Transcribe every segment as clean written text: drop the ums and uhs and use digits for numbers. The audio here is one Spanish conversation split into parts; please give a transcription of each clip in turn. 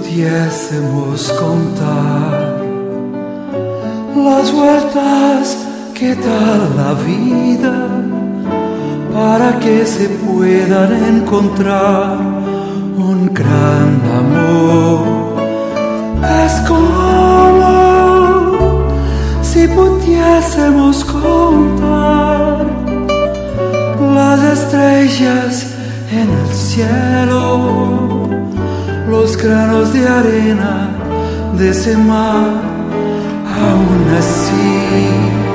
pudiésemos contar las vueltas que da la vida para que se puedan encontrar un gran amor. Es como si pudiésemos contar las estrellas en el cielo, los granos de arena de ese mar. Aún así,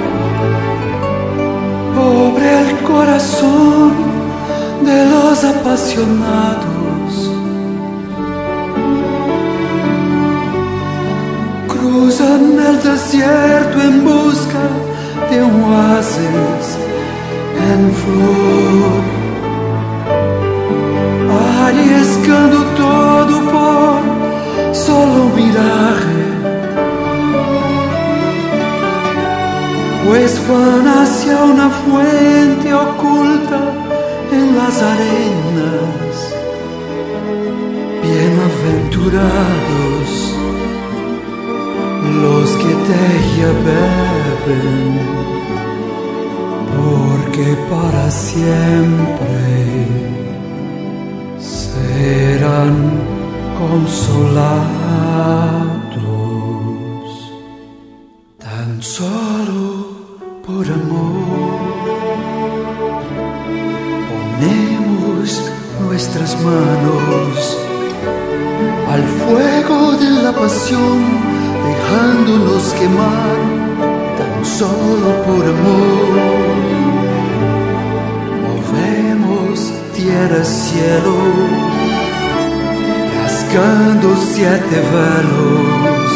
pobre el corazón de los apasionados, cruzan el desierto en busca de un oasis en flor, arriesgando todo por solo miraje, pues van hacia una fuente oculta en las arenas. Bienaventurados los que de ella beben, porque para siempre serán consolados. Tan solo por amor ponemos nuestras manos al fuego de la pasión, dejándonos quemar. Tan solo por amor movemos tierra, cielo, rasgando 7 velos.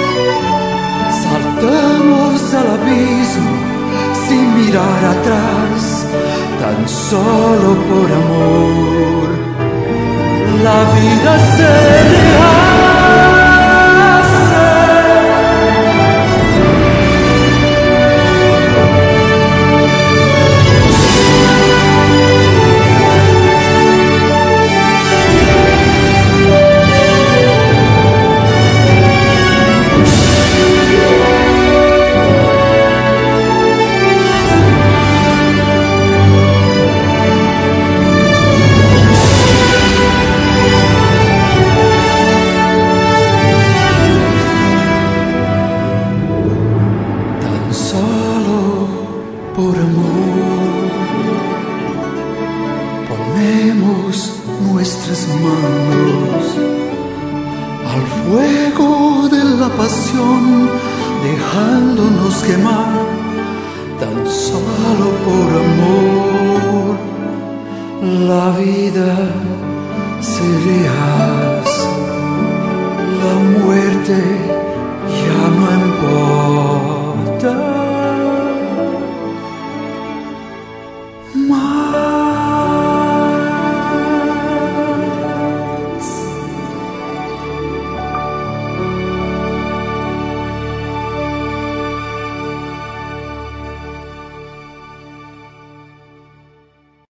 Saltamos al abismo sin mirar atrás, tan solo por amor. La vida se rehace. Por amor ponemos nuestras manos al fuego de la pasión, dejándonos quemar. Tan solo por amor la vida se rehace, la muerte ya no importa.